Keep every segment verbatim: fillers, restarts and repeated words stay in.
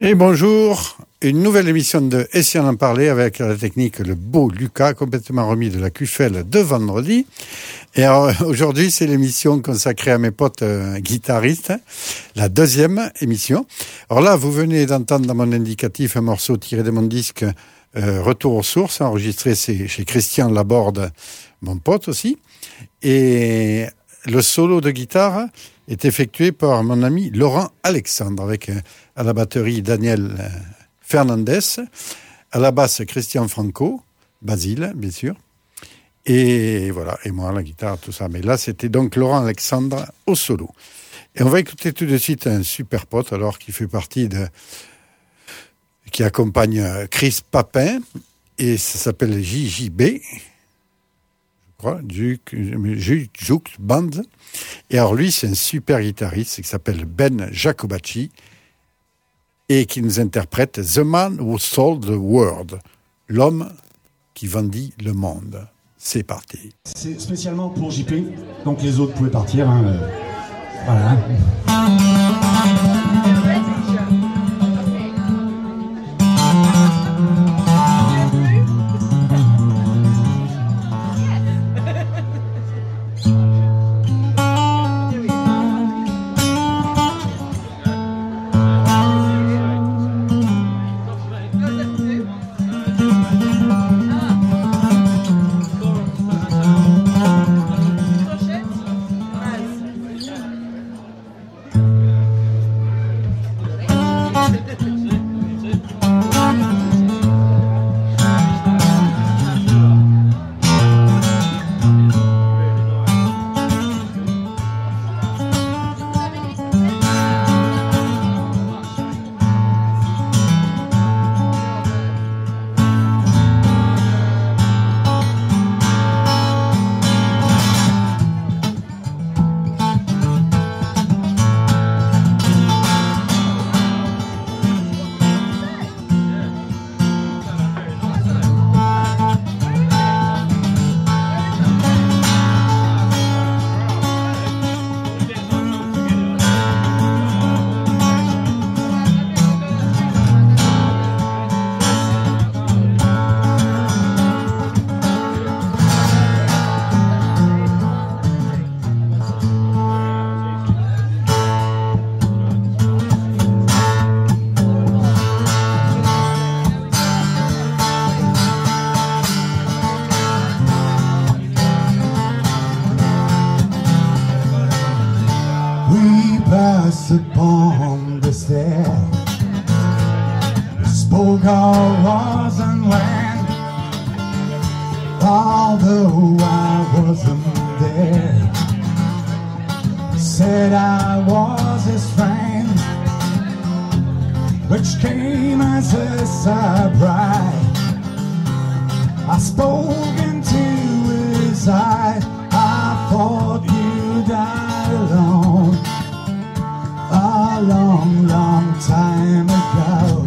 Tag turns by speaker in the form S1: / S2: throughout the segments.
S1: Et bonjour, une nouvelle émission de Et si on en parlait avec la technique le beau Lucas, complètement remis de la Cuffelle de vendredi. Et alors, aujourd'hui, c'est l'émission consacrée à mes potes euh, guitaristes, la deuxième émission. Alors là, vous venez d'entendre dans mon indicatif un morceau tiré de mon disque euh, Retour aux sources, enregistré chez, chez Christian Laborde, mon pote aussi. Et le solo de guitare est effectué par mon ami Laurent Alexandre, avec euh, à la batterie Daniel euh, Fernandez, à la basse Christian Franco, Basile, bien sûr, et voilà, et moi, la guitare, tout ça. Mais là, c'était donc Laurent Alexandre au solo. Et on va écouter tout de suite un super pote, alors, qui fait partie de... qui accompagne Chris Papin, et ça s'appelle J J B, je crois, Juke Band. Et alors, lui, c'est un super guitariste qui s'appelle Ben Jacobacci, et qui nous interprète The Man Who Sold the World, l'homme qui vendit le monde. C'est parti.
S2: C'est spécialement pour J P, donc les autres pouvaient partir. Hein, euh, voilà. Upon the stair, spoke of wars and land, although I wasn't there. Said I was his friend, which came as a surprise. I spoke into his eye, I thought you died alone a long, long time ago.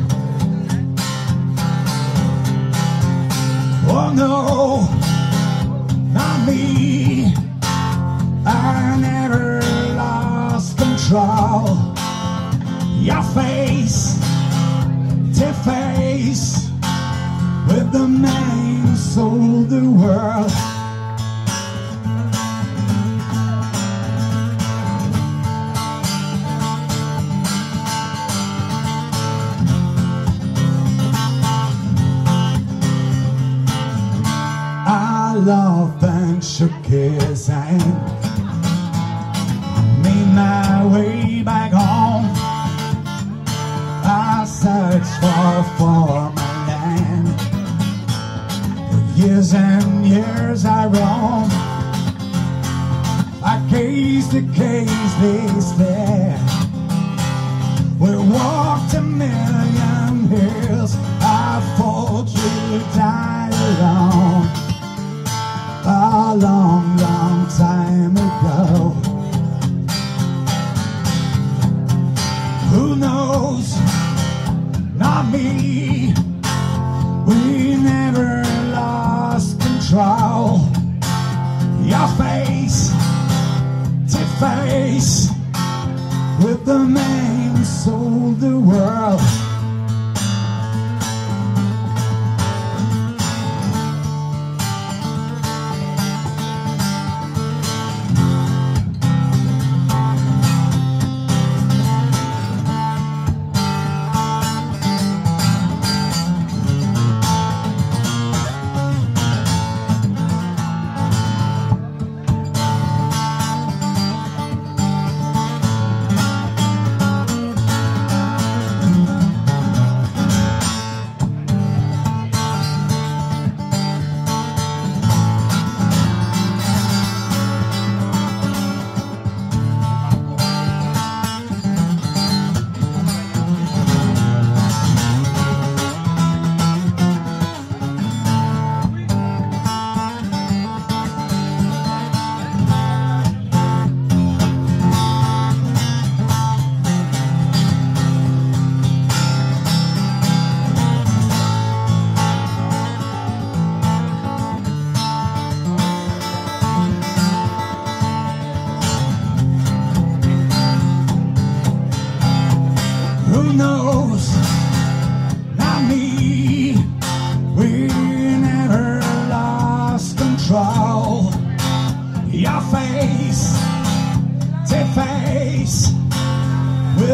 S2: Oh no, not me, I never lost control. Your face to face with the man who sold the world. Laughed and shook his hand. I made my way back home. I searched for for my land. For years and years I roamed. I case to case they stare. We walked a million hills. I thought you died alone a long, long time ago. Who knows? Not me. We never lost control. Your face to face with the man who sold the world.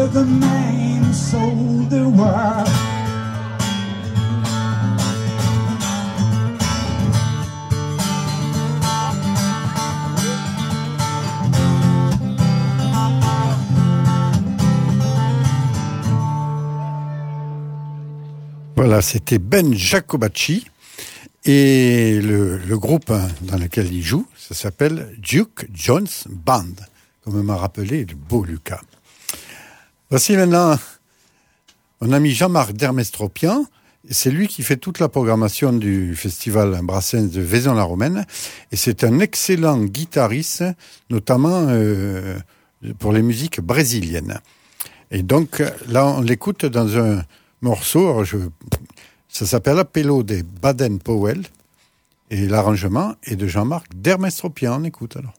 S2: were the man sold the world.
S1: Voilà, c'était Ben Jacobacci et le, le groupe dans lequel il joue, ça s'appelle Duke Jones Band, comme m'a rappelé le beau Lucas. Voici maintenant mon ami Jean-Marc Dermestropian, c'est lui qui fait toute la programmation du festival Brassens de Vaison-la-Romaine et c'est un excellent guitariste, notamment euh, pour les musiques brésiliennes. Et donc là, on l'écoute dans un morceau, alors je, ça s'appelle Apello de Baden-Powell et l'arrangement est de Jean-Marc Dermestropian. On écoute alors.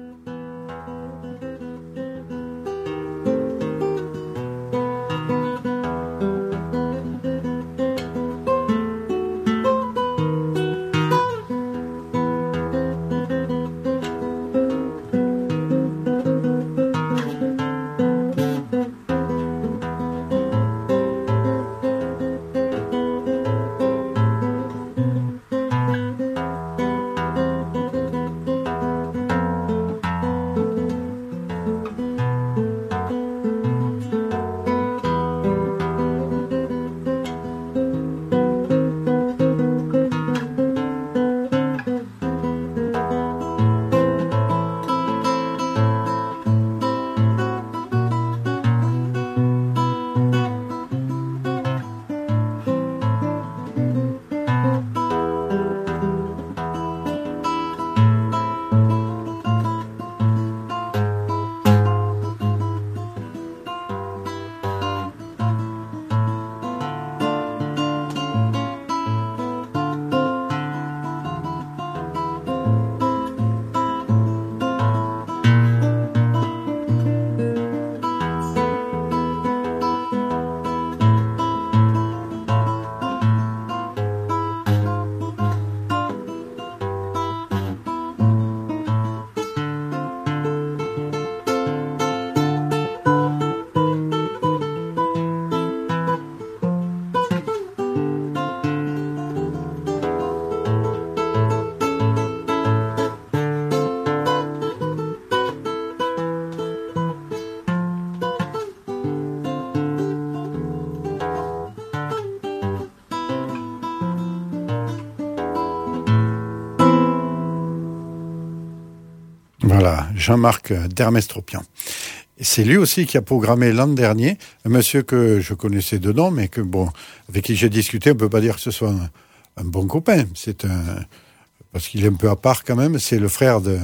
S1: Voilà, Jean-Marc Dermestropian. Et c'est lui aussi qui a programmé l'an dernier, un monsieur que je connaissais de nom, mais que bon, avec qui j'ai discuté, on peut pas dire que ce soit un, un bon copain. C'est un, parce qu'il est un peu à part quand même, c'est le frère de,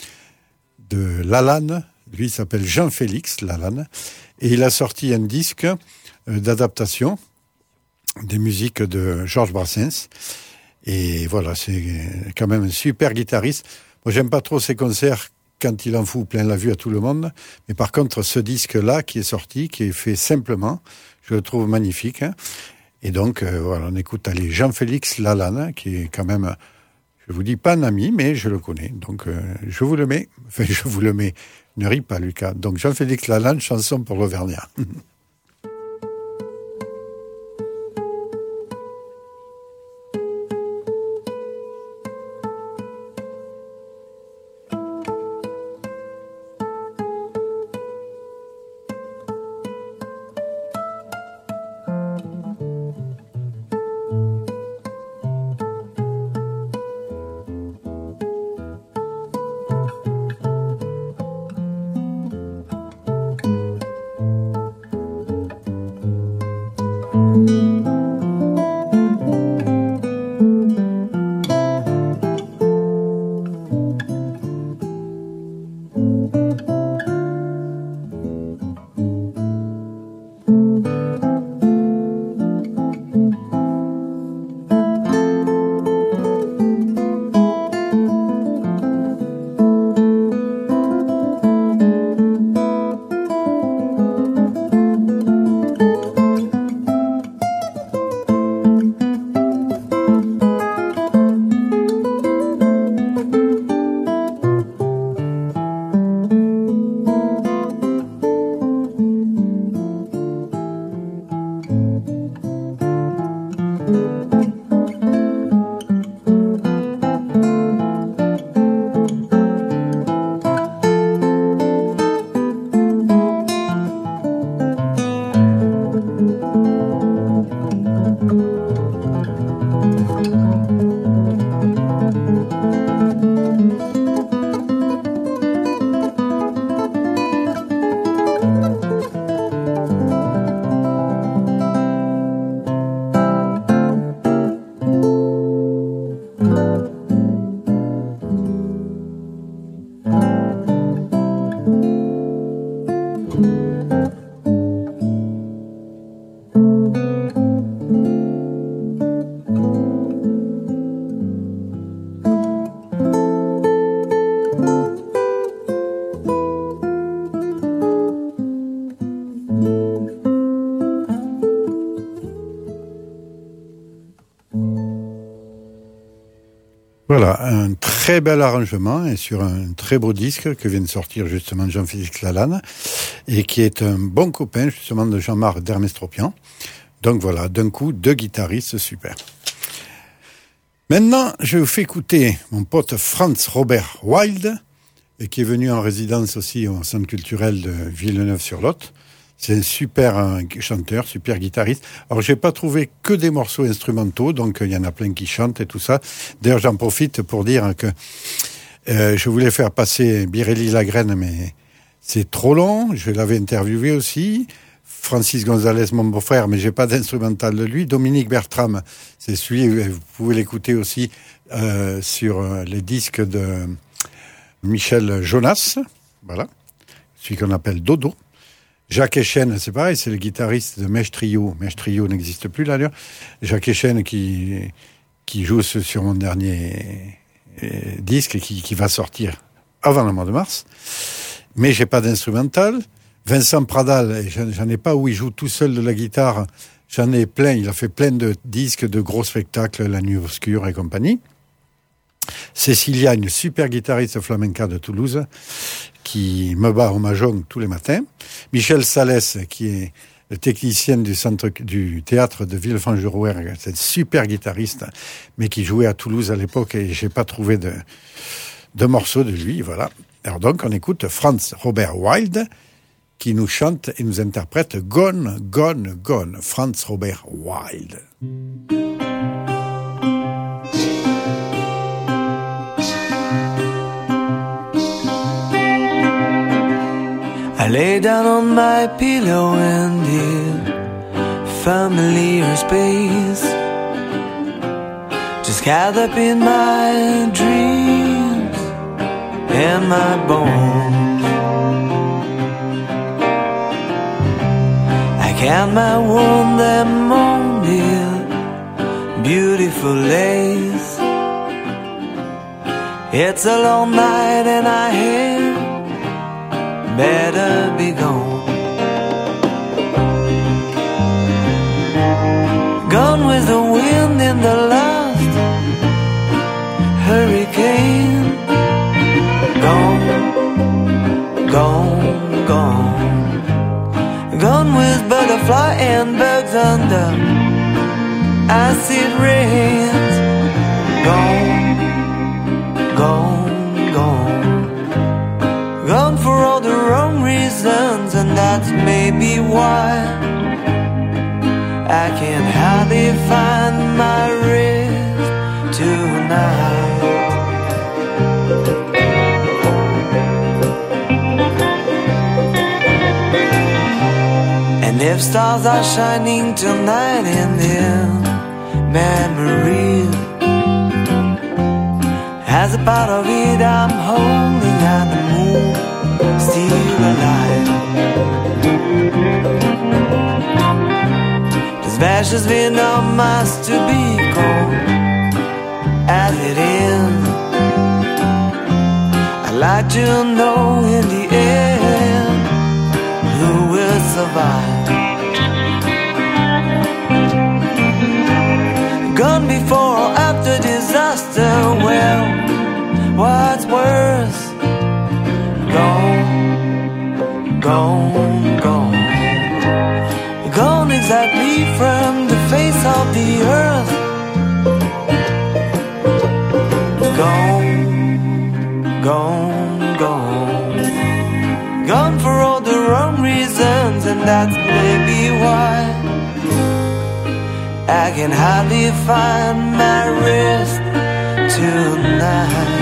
S1: de Lalanne. Lui, il s'appelle Jean-Félix Lalanne. Et il a sorti un disque d'adaptation des musiques de Georges Brassens. Et voilà, c'est quand même un super guitariste. Moi, j'aime pas trop ses concerts quand il en fout plein la vue à tout le monde. Mais par contre, ce disque-là qui est sorti, qui est fait simplement, je le trouve magnifique. Hein. Et donc, euh, voilà, on écoute allez, Jean-Félix Lalanne, qui est quand même, je vous dis pas un ami, mais je le connais. Donc, euh, je vous le mets. Enfin, je vous le mets. Ne ris pas, Lucas. Donc, Jean-Félix Lalanne, chanson pour l'Auvergnat. Voilà, un très bel arrangement et sur un très beau disque que vient de sortir justement Jean-Félix Lalanne et qui est un bon copain justement de Jean-Marc Dermestropian. Donc voilà, d'un coup, deux guitaristes super. Maintenant, je vous fais écouter mon pote Franz Robert Wild, et qui est venu en résidence aussi au centre culturel de Villeneuve-sur-Lot. C'est un super euh, chanteur, super guitariste. Alors, j'ai pas trouvé que des morceaux instrumentaux, donc il euh, y en a plein qui chantent et tout ça. D'ailleurs, j'en profite pour dire que euh, je voulais faire passer Birelli Lagraine, mais c'est trop long. Je l'avais interviewé aussi. Francis Gonzalez, mon beau-frère, mais j'ai pas d'instrumental de lui. Dominique Bertram, c'est celui, vous pouvez l'écouter aussi euh, sur euh, les disques de Michel Jonas, voilà, celui qu'on appelle Dodo. Jacques Echenne, c'est pareil, c'est le guitariste de Mèche Trio. Mèche Trio n'existe plus d'ailleurs. Jacques Echenne qui, qui joue sur mon dernier euh, disque qui, qui va sortir avant le mois de mars. Mais j'ai pas d'instrumental. Vincent Pradal, j'en ai pas où il joue tout seul de la guitare. J'en ai plein. Il a fait plein de disques, de gros spectacles, La Nuit Obscure et compagnie. Cécilia, une super guitariste flamenca de Toulouse, qui me bat au mahjong tous les matins. Michel Salès, qui est le technicien du centre du théâtre de Villefranche-de-Rouergue, c'est un super guitariste, mais qui jouait à Toulouse à l'époque et j'ai pas trouvé de, de morceaux de lui, voilà. Alors donc, on écoute Franz Robert Wild, qui nous chante et nous interprète Gone, Gone, Gone, Franz Robert Wild.
S3: I lay down on my pillow in the familiar space, just gathered up in my dreams and my bones. I count my wound that molded beautiful lace. It's a long night and I had better be gone. Gone with the wind in the last hurricane. Gone, gone, gone. Gone with butterfly and bugs under acid rains. Gone, gone, gone. Gone for all the wrong reasons, and that's maybe why I can hardly find my rest tonight. And if stars are shining tonight in their memories, as a part of it I'm holding out the moon, still alive. This vast been on must to be gone as it is. I'd like to know in the end who will survive. Gone before or after disaster, well, what's worse? Gone, gone, gone. Gone exactly from the face of the earth. Gone, gone, gone. Gone for all the wrong reasons, and that's maybe why I can hardly find my rest tonight.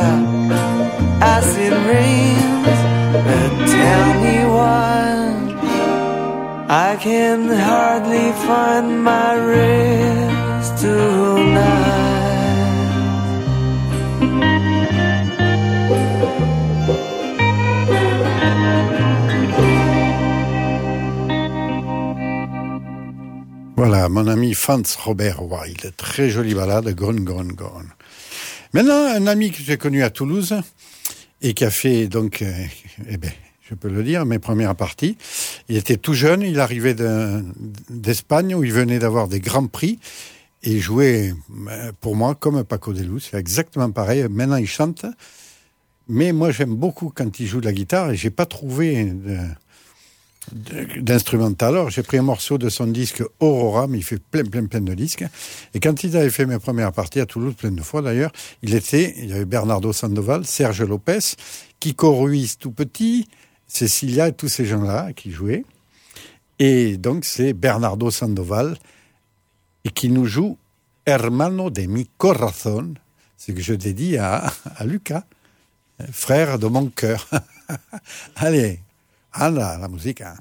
S3: acid rains, but tell me why I can hardly find my rest tonight.
S1: Voilà, mon ami Franz Robert Wilde, très jolie balade, Grun, Grun, Grun. Maintenant, un ami que j'ai connu à Toulouse et qui a fait donc, euh, eh ben, je peux le dire, mes premières parties. Il était tout jeune, il arrivait de, d'Espagne où il venait d'avoir des grands prix et il jouait pour moi comme Paco de Luz, c'est exactement pareil. Maintenant, il chante, mais moi j'aime beaucoup quand il joue de la guitare et j'ai pas trouvé de, d'instrumental. Alors j'ai pris un morceau de son disque Aurora, mais il fait plein plein plein de disques, et quand il avait fait mes premières parties à Toulouse, plein de fois d'ailleurs, il était, il y avait Bernardo Sandoval, Serge Lopez, Kiko Ruiz tout petit, Cecilia et tous ces gens-là qui jouaient, et donc c'est Bernardo Sandoval et qui nous joue Hermano de mi corazón, ce que je dédie à, à Lucas, frère de mon cœur. Allez, anda, la musica.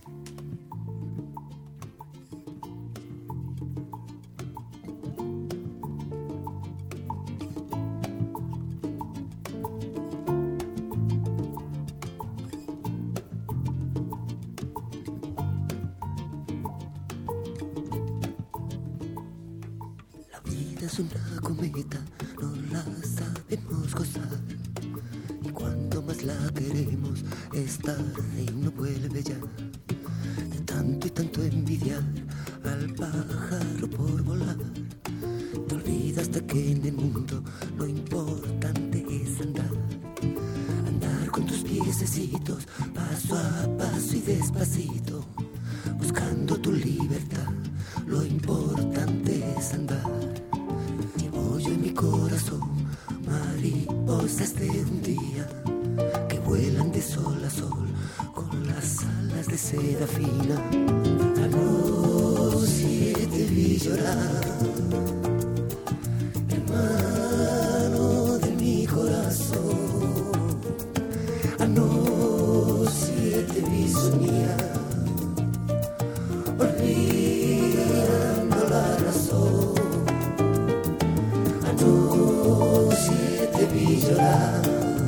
S4: La vida es una cometa, no la sabemos gozar. Y cuando más la queremos, es tarde y no vuelve ya. De tanto y tanto envidiar al pájaro por volar, te olvidas de que en el mundo lo importante es andar. Andar con tus piececitos, paso a paso y despacito, buscando tu libertad. Lo importante es andar. Llevo yo en mi corazón mariposas de un día que vuelan de sol a sol con las alas de seda fina. Anoche te vi llorar, hermano de mi corazón. Anoche te vi soñar, olvidando la razón. Anoche te vi llorar,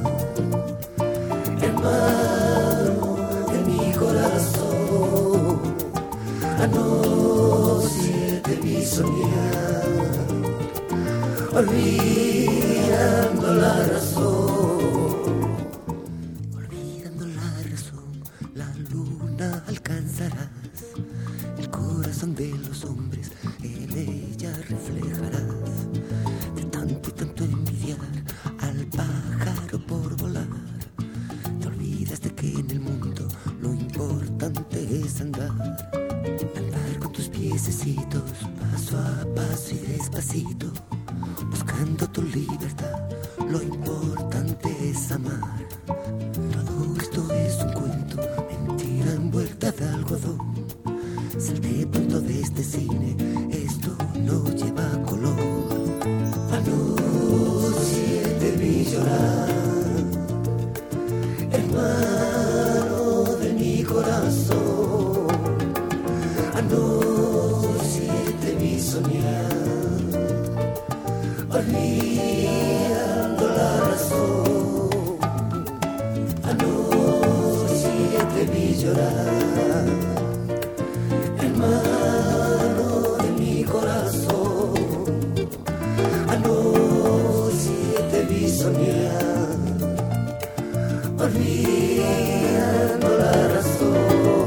S4: hermano de mi corazón. Anoche te vi soñar, olvidando la razón. Olvidando la razón, la luna alcanzarás. El corazón de los hombres en ella reflejarás. De tanto y tanto envidiar al pájaro por volar, te olvidas de que en el mundo lo importante es andar. Andar con tus piececitos, paso a paso y despacito, buscando tu libertad. Lo importante es amar. Todo esto es un cuento, mentira envuelta de algodón. Salte pronto de este cine, esto no lleva color. Anoche te vi llorar, hermano de mi corazón. Anoche te vi soñar, olvidando la razón. Anoche te vi llorar, hermano de mi corazón. Anoche te vi soñar, olvidando la razón.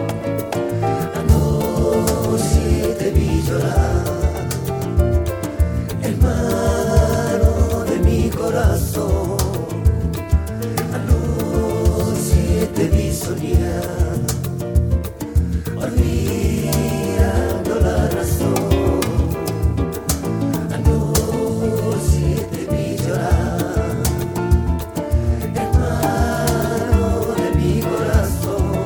S4: Anoche te vi llorar, hermano de mi corazón. Anoche te vi soñar, olvidando la razón. Anoche te vi llorar, hermano de mi corazón.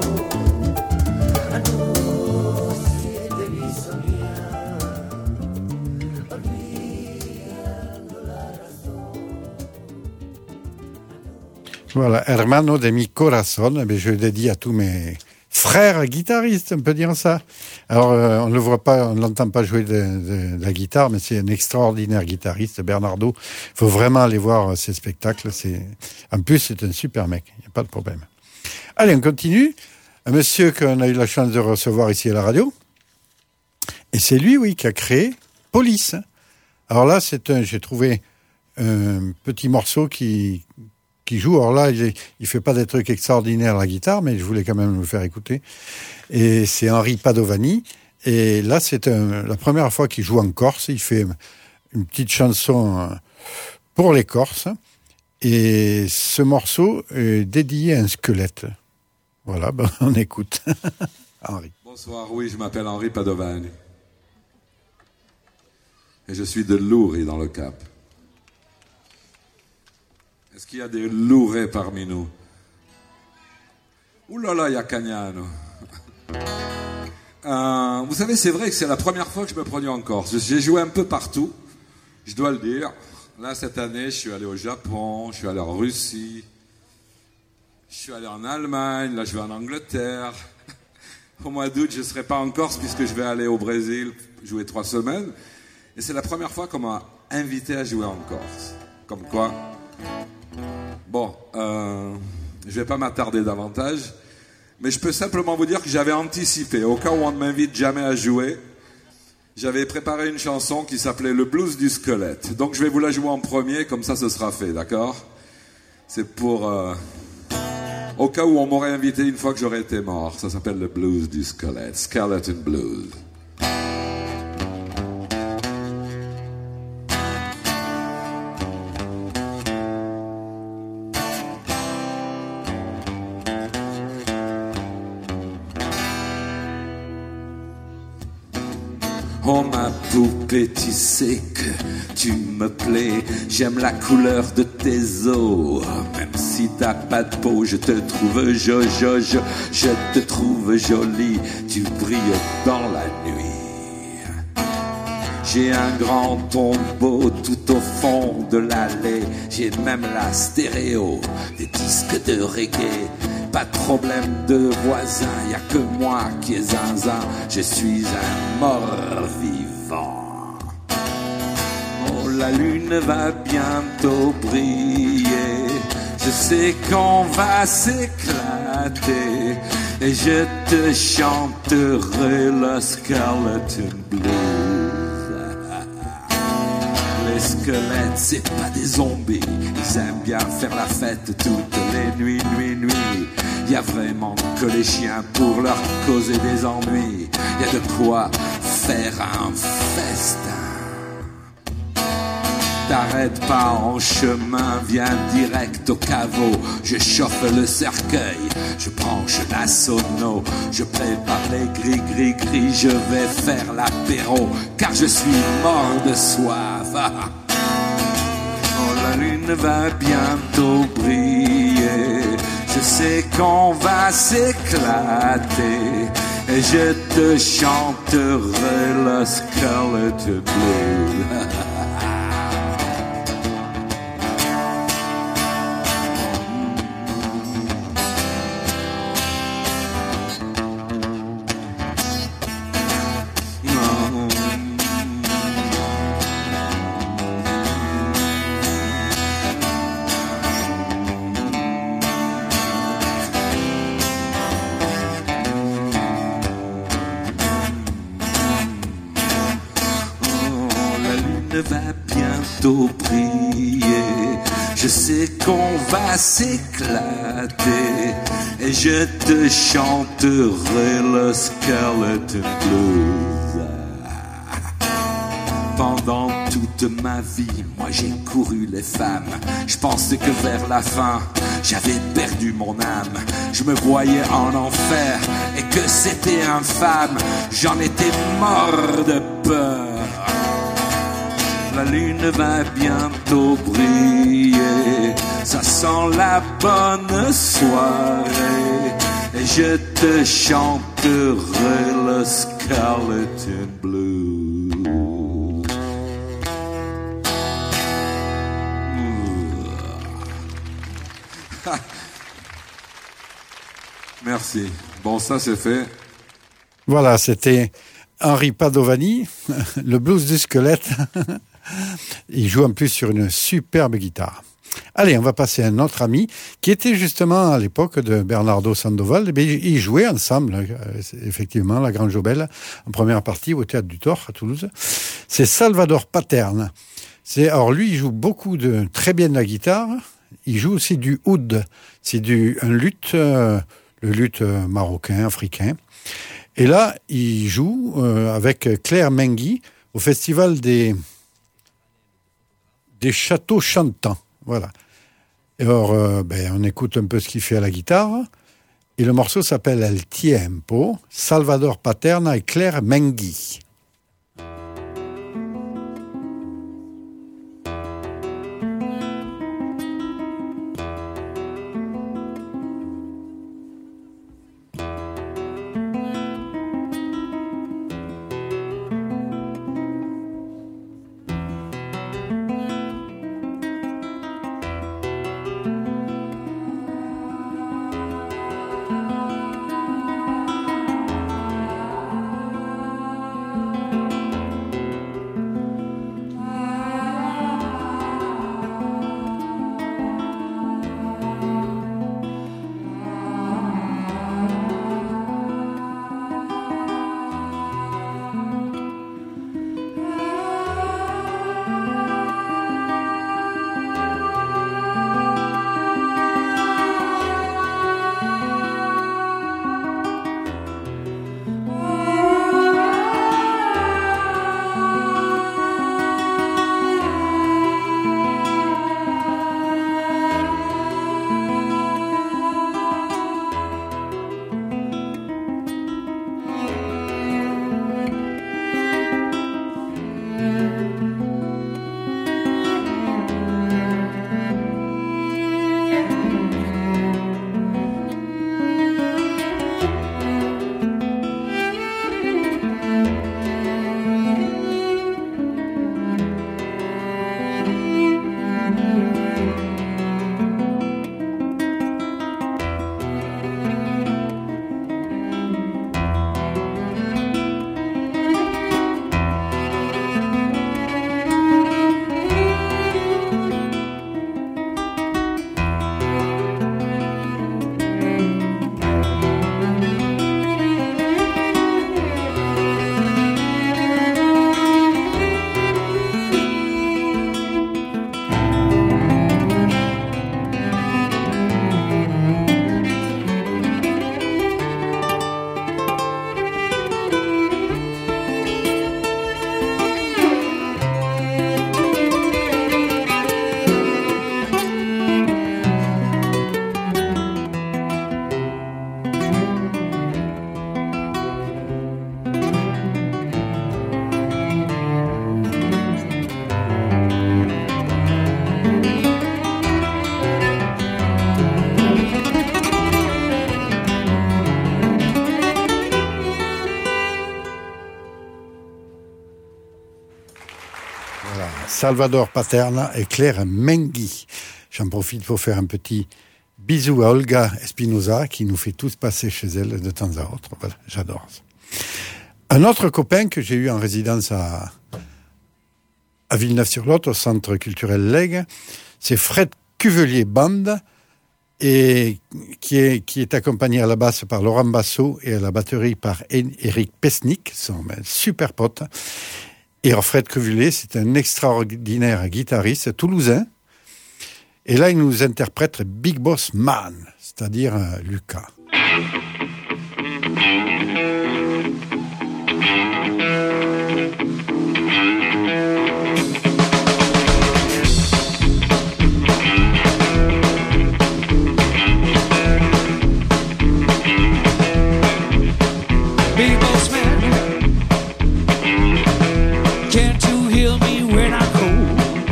S4: Anoche te vi soñar, olvidando la razón.
S1: Voilà, Hermano de mi corazón, eh je le dédie à tous mes frères guitaristes, on peut dire ça. Alors, euh, on ne le voit pas, on ne l'entend pas jouer de, de, de la guitare, mais c'est un extraordinaire guitariste, Bernardo. Il faut vraiment aller voir ses spectacles. C'est... En plus, c'est un super mec, il n'y a pas de problème. Allez, on continue. Un monsieur qu'on a eu la chance de recevoir ici à la radio. Et c'est lui, oui, qui a créé Police. Alors là, c'est un, j'ai trouvé un petit morceau qui... qui joue. Alors là, il, il fait pas des trucs extraordinaires à la guitare, mais je voulais quand même le faire écouter. Et c'est Henri Padovani. Et là, c'est un, la première fois qu'il joue en Corse. Il fait une petite chanson pour les Corses. Et ce morceau est dédié à un squelette. Voilà, ben, on écoute. Henri.
S5: Bonsoir, oui, je m'appelle Henri Padovani. Et je suis de Lourdes dans le Cap. Est-ce qu'il y a des lourets parmi nous? Ouh là là, il y a Cagnano. euh, vous savez, c'est vrai que c'est la première fois que je me produis en Corse. J'ai joué un peu partout, je dois le dire. Là, cette année, je suis allé au Japon, je suis allé en Russie, je suis allé en Allemagne, là, je vais en Angleterre. Au mois d'août, je ne serai pas en Corse puisque je vais aller au Brésil jouer trois semaines. Et c'est la première fois qu'on m'a invité à jouer en Corse. Comme quoi... Bon, euh, je ne vais pas m'attarder davantage, mais je peux simplement vous dire que j'avais anticipé, au cas où on ne m'invite jamais à jouer, j'avais préparé une chanson qui s'appelait Le Blues du Squelette. Donc je vais vous la jouer en premier, comme ça ce sera fait, d'accord? C'est pour... Euh, au cas où on m'aurait invité une fois que j'aurais été mort. Ça s'appelle Le Blues du Squelette, Skeleton Blues. Oh ma poupée, tu sais que tu me plais. J'aime la couleur de tes os. Même si t'as pas de peau, je te trouve jo, jo, jo. Je te trouve jolie, tu brilles dans la nuit. J'ai un grand tombeau tout au fond de l'allée. J'ai même la stéréo des disques de reggae. Pas de problème de voisin, y a que moi qui est zinzin. Je suis un mort-vivant. Oh, la lune va bientôt briller. Je sais qu'on va s'éclater. Et je te chanterai le Skeleton Blues. Les squelettes, c'est pas des zombies. Ils aiment bien faire la fête toutes les nuits, nuits, nuits. Y a vraiment que les chiens pour leur causer des ennuis. Y a de quoi faire un festin. T'arrêtes pas en chemin, viens direct au caveau. Je chauffe le cercueil, je branche la sono. Je prépare les gris, gris, gris, je vais faire l'apéro. Car je suis mort de soif. Oh, la lune va bientôt briller. Je sais qu'on va s'éclater. Et je te chanterai le Skeleton Blues. Va bientôt briller. Je sais qu'on va s'éclater. Et je te chanterai le Skeleton Blues. Pendant toute ma vie, moi j'ai couru les femmes. Je pensais que vers la fin, j'avais perdu mon âme. Je me voyais en enfer et que c'était infâme. J'en étais mort de peur. La lune va bientôt briller, ça sent la bonne soirée. Et je te chanterai le Skeleton Blues. Merci. Bon, ça c'est fait.
S1: Voilà, c'était Henri Padovani, le blues du squelette. Il joue en plus sur une superbe guitare. Allez, on va passer à un autre ami qui était justement à l'époque de Bernardo Sandoval. Ils jouaient ensemble, effectivement, la Grande Jobelle, en première partie au Théâtre du Thor à Toulouse. C'est Salvador Patern. C'est, alors lui, il joue beaucoup de très bien de la guitare. Il joue aussi du oud. C'est du un luth, euh, le luth marocain, africain. Et là, il joue euh, avec Claire Menguy au Festival des des Châteaux Chantants. Voilà. Et alors, euh, ben, on écoute un peu ce qu'il fait à la guitare. Et le morceau s'appelle El Tiempo, Salvador Patern et Claire Menguy. Salvador Patern et Claire Menguy. J'en profite pour faire un petit bisou à Olga Espinosa qui nous fait tous passer chez elle de temps à autre. Voilà, j'adore ça. Un autre copain que j'ai eu en résidence à, à Villeneuve-sur-Lot, au Centre culturel Lègue, c'est Fred Cuvelier Band, et qui est, qui est accompagné à la basse par Laurent Basso et à la batterie par Éric Pesnik, son super pote. Et Fred Cuvelier, c'est un extraordinaire guitariste toulousain. Et là, il nous interprète Big Boss Man, c'est-à-dire euh, Lucas.
S6: Big Boss Man, can't you hear me when I call?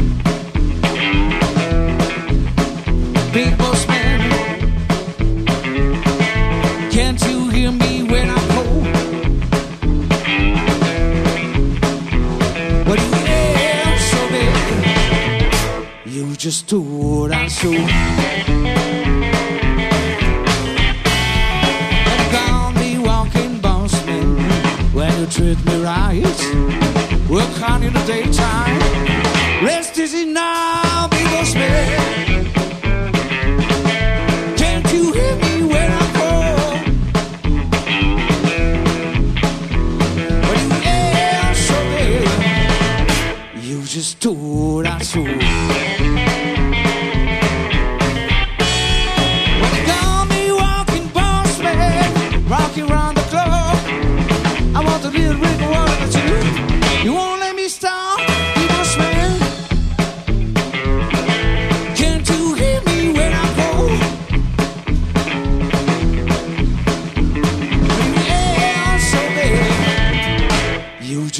S6: Big Boss Man, can't you hear me when I call? But you ain't so big, you just do what I so.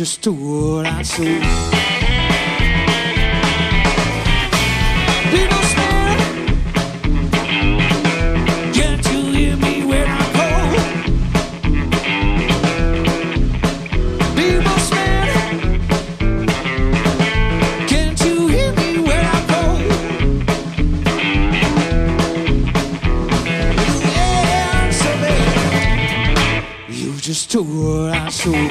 S6: just took what I sold. People smile. Can't you hear me when I call? People smile. Can't you hear me when I call? Yeah, so bad. You just took what I sold.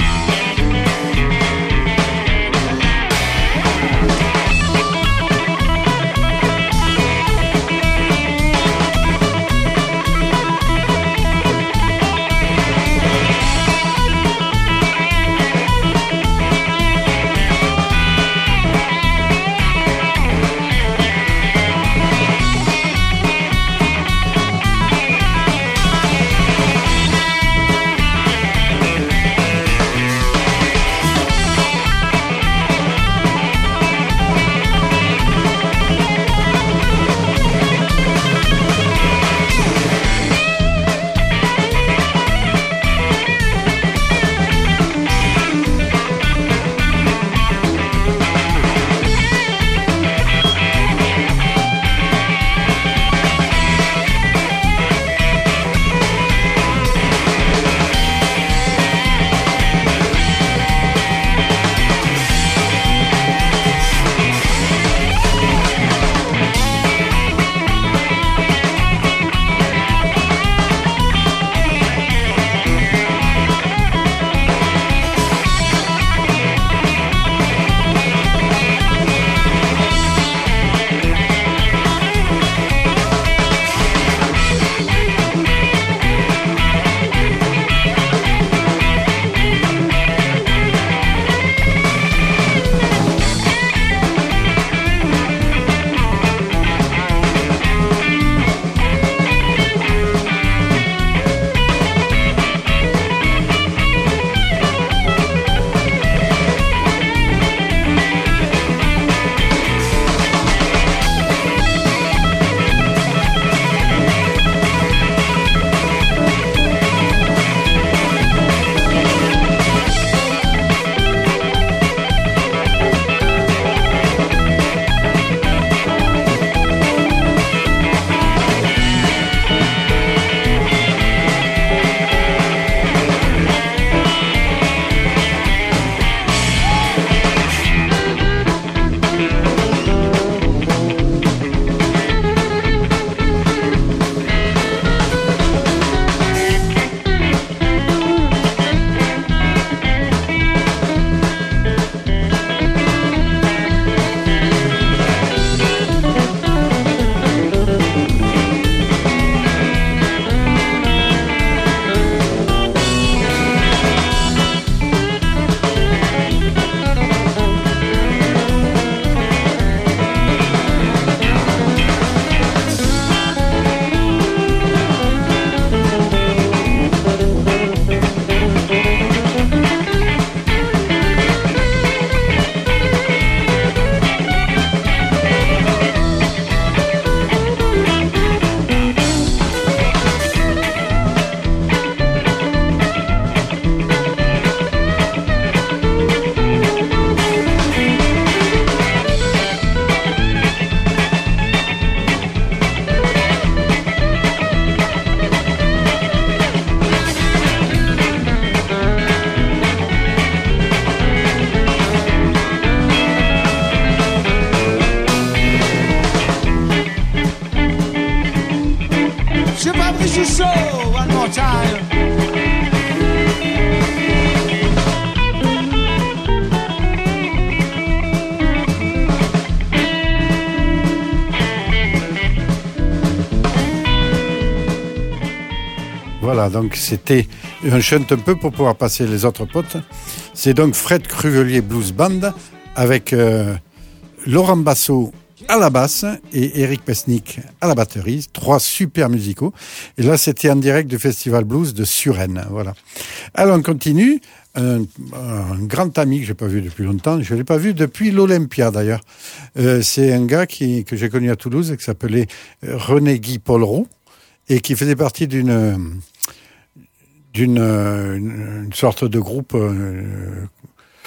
S1: Voilà, donc c'était, on chante un peu pour pouvoir passer les autres potes. C'est donc Fred Cruvelier Blues Band avec euh, Laurent Basso à la basse et Eric Pesnick à la batterie, trois super musicaux. Et là, c'était en direct du Festival Blues de Suresnes. Voilà. Alors, on continue. Un, un grand ami que j'ai pas vu depuis longtemps, je l'ai pas vu depuis l'Olympia d'ailleurs. Euh, c'est un gars qui, que j'ai connu à Toulouse, qui s'appelait René-Guy Polleroux et qui faisait partie d'une d'une une, une sorte de groupe euh,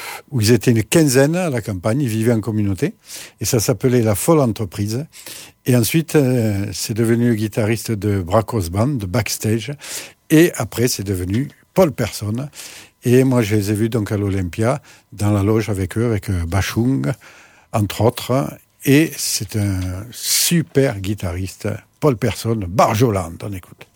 S1: où ils étaient une quinzaine à la campagne, ils vivaient en communauté, et ça s'appelait La Folle Entreprise. Et ensuite, euh, c'est devenu le guitariste de Bracos Band, de Backstage, et après, c'est devenu Paul Persson. Et moi, je les ai vus donc à l'Olympia, dans la loge avec eux, avec euh, Bachung, entre autres. Et c'est un super guitariste, Paul Persson, Barjoland, on écoute.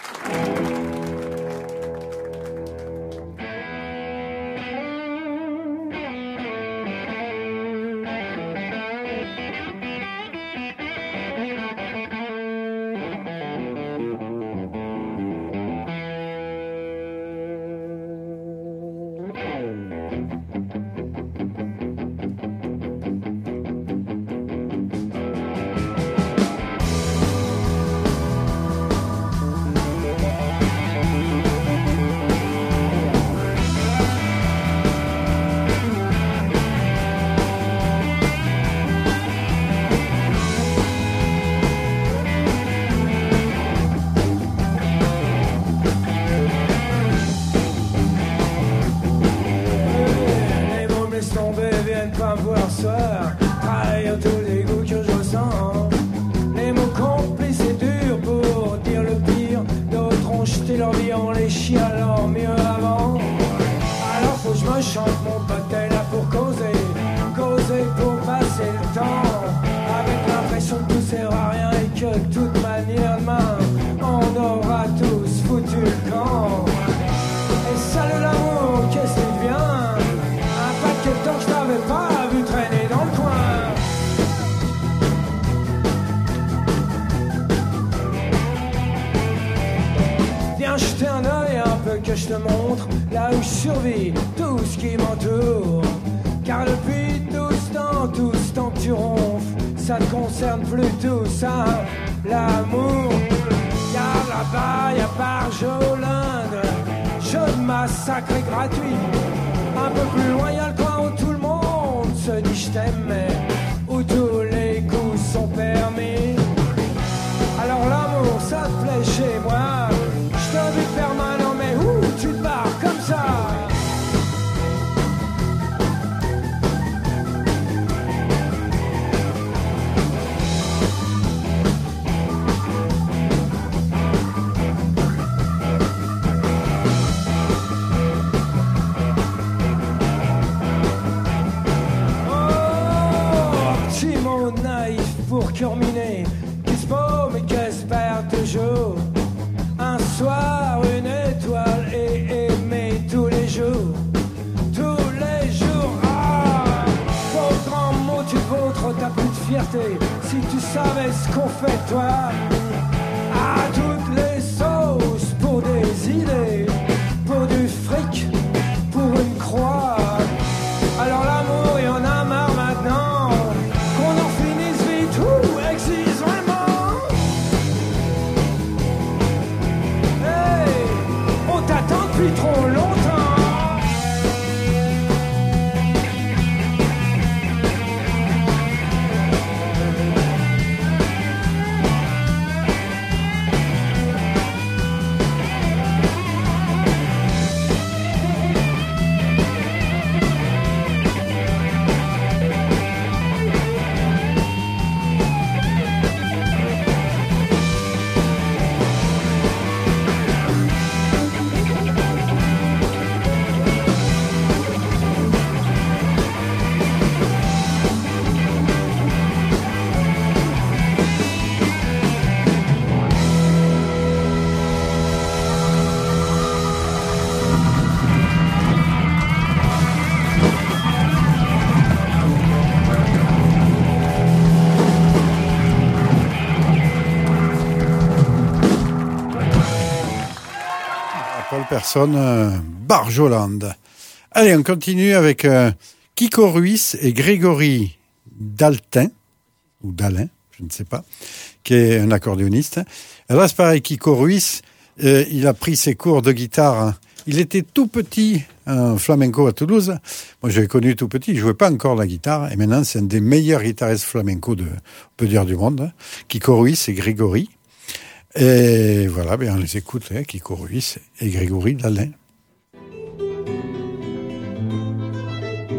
S6: Que je te montre là où je survis tout ce qui m'entoure. Car depuis tout ce temps, tout ce temps que tu ronfles, ça te concerne plus tout ça, l'amour. Car là-bas, y'a Barjolande, jeu de massacre et gratuit. Un peu plus loin, y'a le coin où tout le monde se dit je t'aime, mais où tous les coups sont permis. Alors l'amour, ça te plaît chez moi, je t'invite permanent, mais où tu te barres comme ça? Oh, petit mot naïf pour culminer, qu'est-ce beau mais qu'espère toujours. Un soir, une étoile et aimer tous les jours, tous les jours. Ah, pauvre grand mot, tu vautres, t'as plus de fierté. Si tu savais ce qu'on fait de toi, à toutes les sauces, pour des idées, pour du fric, pour une croix. Alors l'amour, y en a marre maintenant, qu'on en finisse vite ou existe vraiment. On t'attend depuis trop longtemps.
S1: Paul Persson, euh, Barjoland. Allez, on continue avec euh, Kiko Ruiz et Grégory Daltin, ou Dalin, je ne sais pas, qui est un accordéoniste. Alors là, c'est pareil, Kiko Ruiz, euh, il a pris ses cours de guitare. Hein. Il était tout petit en flamenco à Toulouse. Moi, je l'ai connu tout petit, je jouais pas encore la guitare. Et maintenant, c'est un des meilleurs guitaristes flamenco, de, on peut dire, du monde. Hein. Kiko Ruiz et Grégory. Et voilà, ben on les écoute, hein, Kiko Ruiz et Grégory Dalin.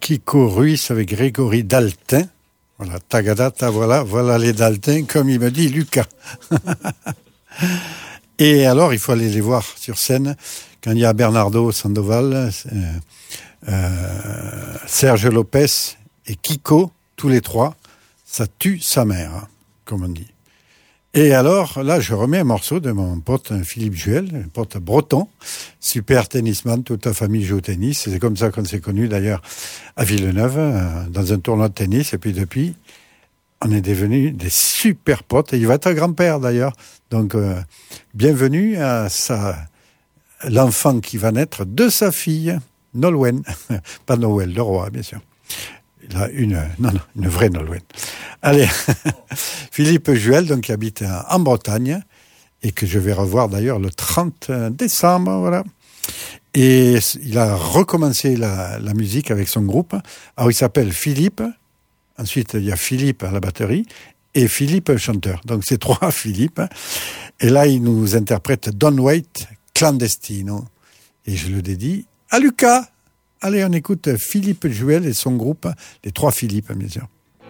S1: Kiko Ruiz avec Grégory Daltin. Voilà, tagadata, voilà, voilà les Daltins, comme il me dit Lucas. Et alors, il faut aller les voir sur scène quand il y a Bernardo Sandoval, euh, euh, Serge Lopez et Kiko, tous les trois. Ça tue sa mère, hein, comme on dit. Et alors, là, je remets un morceau de mon pote Philippe Juel, un pote breton, super tennisman, toute la famille joue au tennis. C'est comme ça qu'on s'est connus, d'ailleurs, à Villeneuve, dans un tournoi de tennis. Et puis depuis, on est devenus des super potes. Et il va être grand-père, d'ailleurs. Donc, euh, bienvenue à sa, l'enfant qui va naître de sa fille, Nolwenn. Pas Noël, le roi, bien sûr. Il a une, non, non, une vraie Nolwenn. Allez, Philippe Juel, donc, qui habite en Bretagne, et que je vais revoir d'ailleurs le trente décembre, voilà. Et il a recommencé la, la musique avec son groupe. Alors, il s'appelle Philippe. Ensuite, il y a Philippe à la batterie et Philippe chanteur. Donc, c'est trois Philippe. Et là, il nous interprète Don't Wait, Clandestino. Et je le dédie à Lucas. Allez, on écoute Philippe Juel et son groupe, les trois Philippe, bien sûr.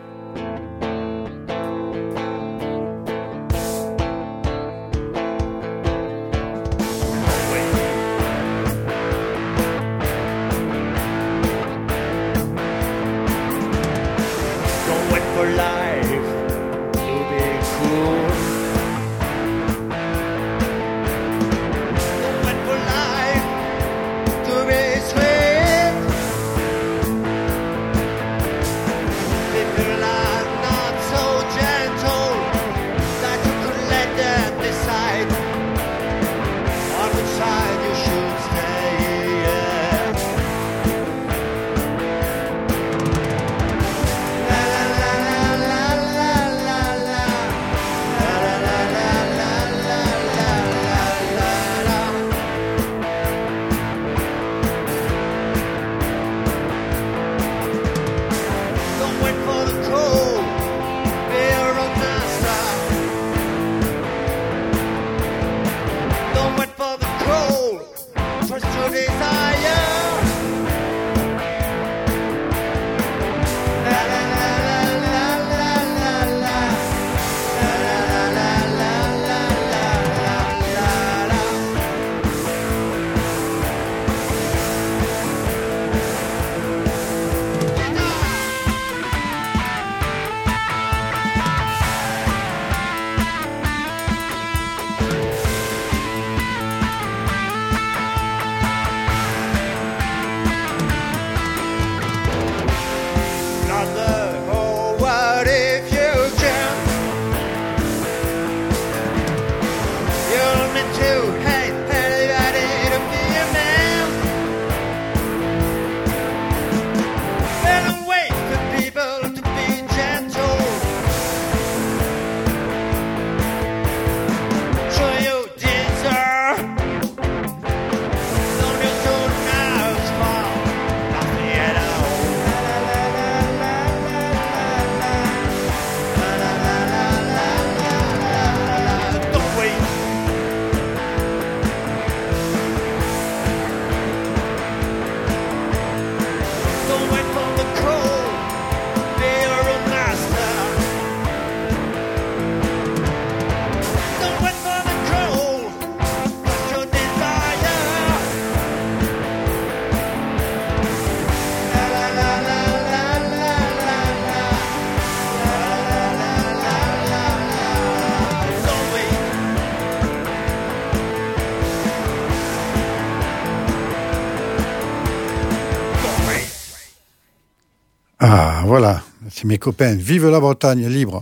S1: Ah, voilà, c'est mes copains. Vive la Bretagne libre.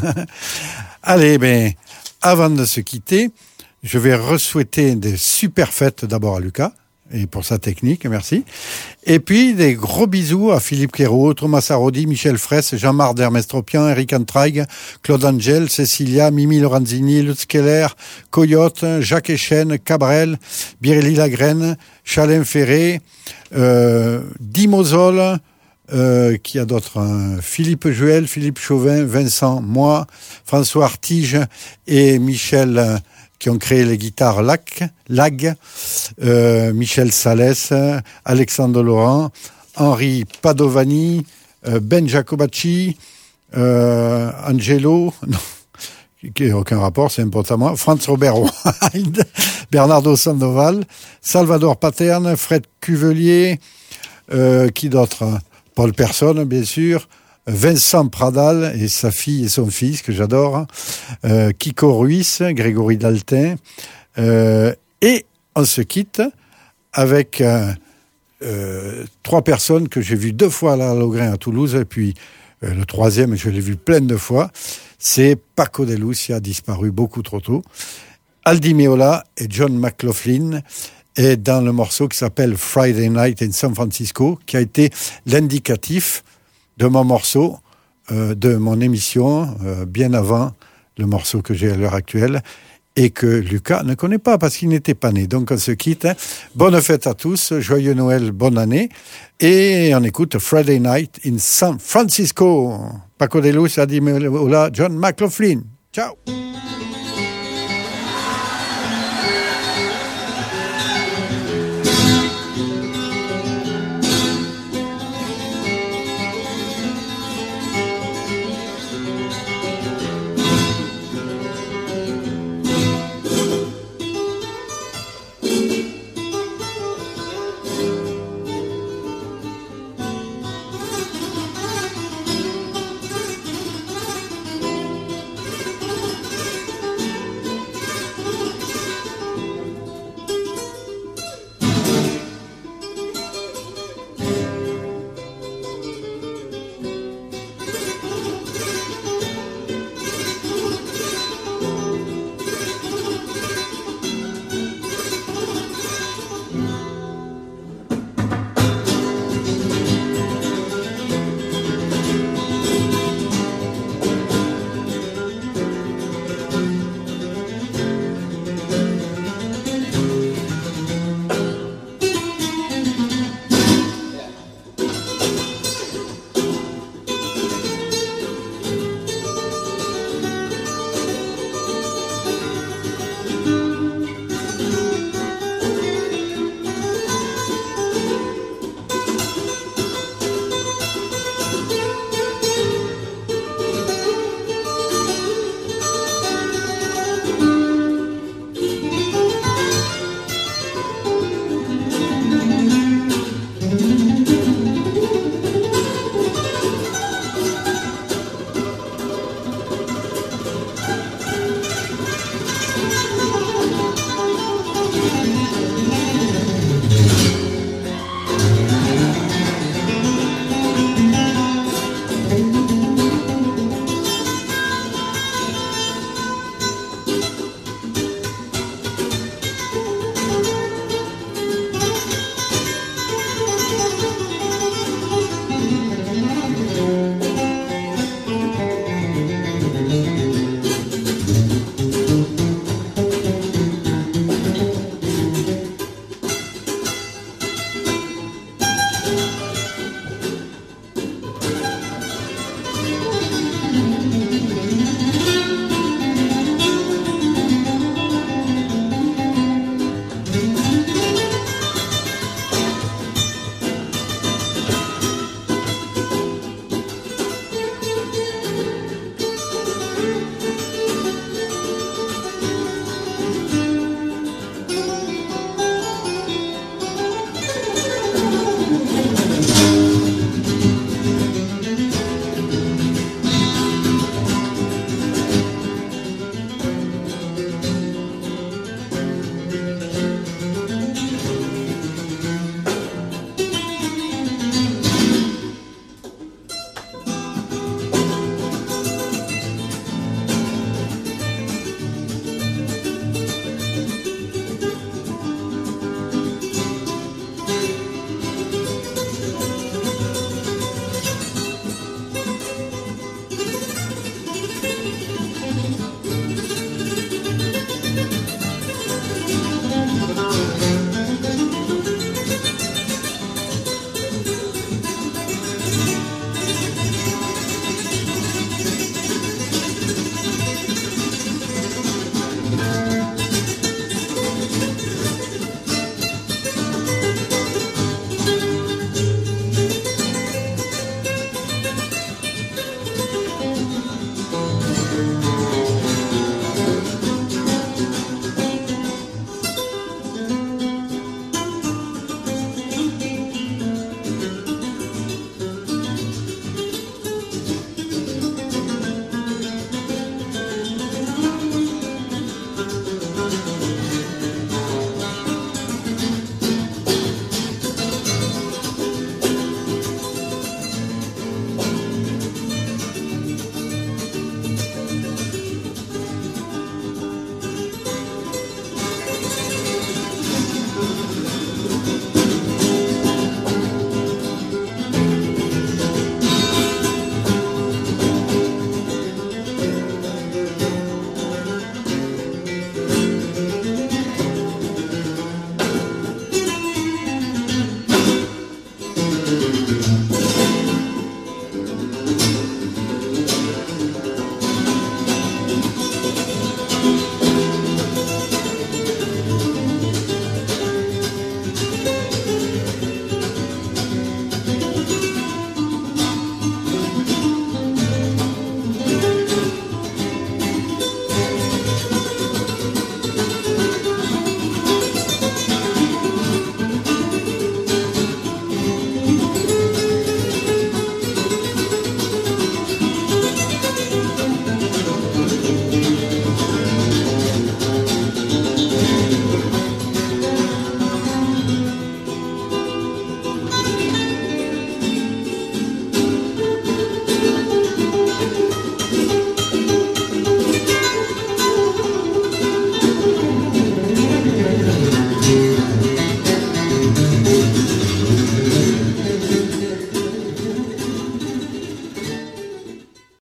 S1: Allez, ben, avant de se quitter, je vais re-souhaiter des super fêtes d'abord à Lucas, et pour sa technique, merci. Et puis, des gros bisous à Philippe Clairaut, Thomas Sarodi, Michel Fraisse, Jean-Marc Dermestropian, Eric Antraig, Claude Angel, Cecilia, Mimi Lorenzini, Lutz Keller, Coyote, Jacques Echen, Cabrel, Biréli Lagraine, Chalin Ferré, euh, Dimozol, Euh, qui a d'autres hein, Philippe Juel, Philippe Chauvin, Vincent, moi, François Artige et Michel euh, qui ont créé les guitares Lac, Lag, euh, Michel Salès, Alexandre Laurent, Henri Padovani, euh, Ben Jacobacci, euh, Angelo, non, qui n'a aucun rapport, c'est un pote à moi, Franz Robert Wild, Bernardo Sandoval, Salvador Paterne, Fred Cuvelier, euh, qui d'autre? Paul Persson, bien sûr, Vincent Pradal et sa fille et son fils, que j'adore, euh, Kiko Ruiz, Grégory Daltin, euh, et on se quitte avec euh, euh, trois personnes que j'ai vues deux fois à la Logrin à Toulouse, et puis euh, le troisième, je l'ai vu plein de fois, c'est Paco de Lucia, disparu beaucoup trop tôt, Aldi Meola et John McLaughlin, et dans le morceau qui s'appelle Friday Night in San Francisco, qui a été l'indicatif de mon morceau, euh, de mon émission, euh, bien avant le morceau que j'ai à l'heure actuelle, et que Lucas ne connaît pas parce qu'il n'était pas né. Donc on se quitte. Hein. Bonne fête à tous, joyeux Noël, bonne année. Et on écoute Friday Night in San Francisco. Paco de Lucia, Aldi Meola, John McLaughlin. Ciao.